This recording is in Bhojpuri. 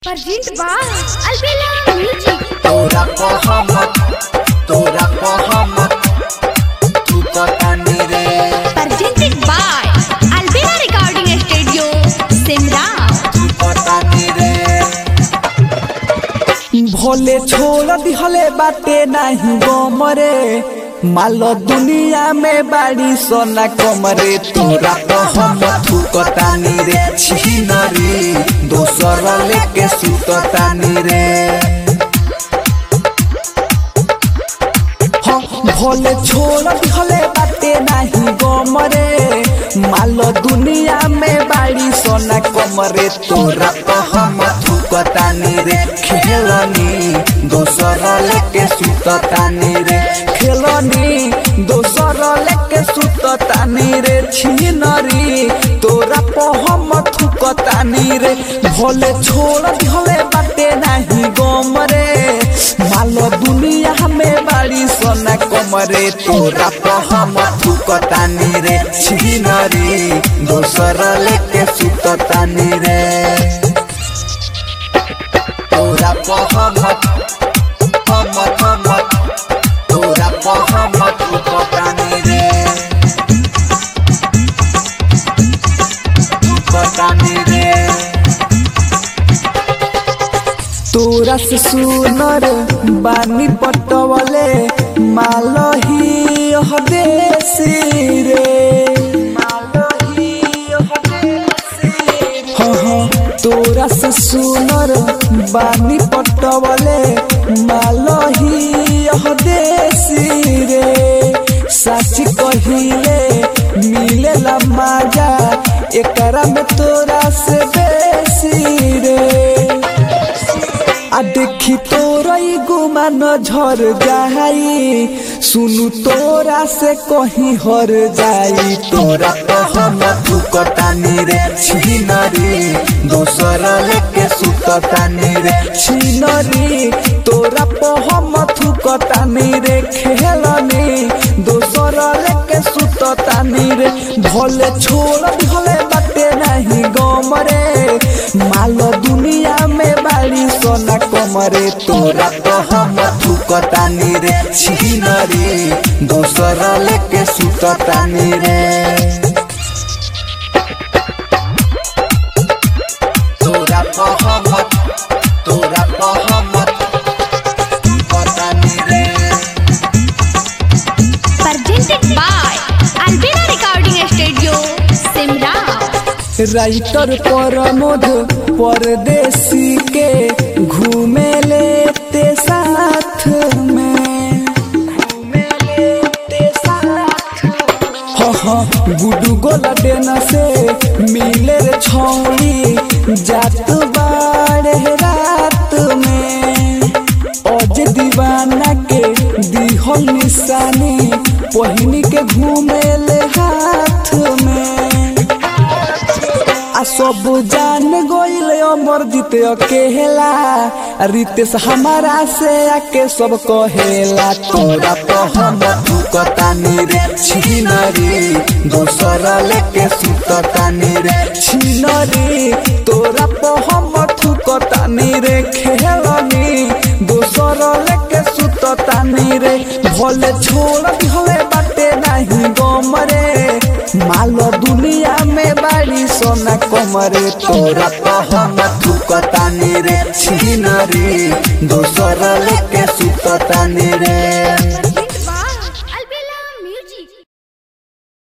Presented by Albella Music. तोरा कहमत तू कतानी रे। Presented by Albella Recording Studio, Simra. तू कतानी रे। भोले छोड़ दिहले बाटे नहीं गोमरे मालो दुनिया में बाड़ी सोना कमरे। तोरा कहमत तू कतानी रे छिनरी दोसर लेके सुततानी रे। भोले छोड़ दिहले बाटे नहीं गोमरे मालो दुनिया में बाड़ी सोना कमरे। तोरा कहमत तू कतानी रे खेलनी दोसर लेके सुततानी रे। खेलनी दोसर लेके सुततानी रे छिनरी तोरा कहमत तू कतानी रे। भोले छोड़ दिहले बाटे नहीं गोमरे मालो दुनिया में बाड़ी सोना कमरे। तोरा कहमत तू कतानी रे छिनरी दोसर लेके सुततानी रे। तोरा कहमत तोरा कहमत तू कतानी रे। तू कतानी रे। तोरा से सुनर बानी पटवले मालही हदेसी रे। तोरा से सुनर बानी पटवले मालही हदेसी रे। सच कहिले मिलेला मजा एकरा में तोरा से बेसी रे। आ देखी तोरा गुमान झर जाई सुनु तोरा से कहीं हर जाई। तोरा कहमत तू कतानी रे छिनरी दोसर लेके सुततानी रे। छिनरी तोरा कहमत तू कतानी रे खेलनी दोसर लेके सुततानी रे। भले छोड़ दिहले बाटे नहीं गमरे मालो दुनिया में बाड़ी सोना कमरे। तोरा कहमत तू कतानी रे छिनरी दोसर लेके सुततानी रे। तोरा कहमत तू कतानी रे। Presented by Albella Recording Studio, Simra. Writer Pramod Pardesi के घूमे लेते साथ में। गुडू गोला देना से मिले रे छौड़ी जात बाड़े रात में। अज दीवाना के दिहल निशानी पहिनी के घूमे ले हाथ में। आ सब जान गोइल अमर जीते अकेला रितेश हमारा से आके सब कहेला। तोरा कहमत तू कतानी रे छिनरी दोसर लेके सुततानी रे। छिनरी तोरा कहमत तू कतानी रे खेलनी दोसर लेके सुततानी रे। भले छोड़ दिहले बाटे नहीं गमरे मालो दुनिया में बाड़ी सोना कमरे। तोरा कहमत तू कतानी रे छिनरी दोसर लेके सुततानी रे।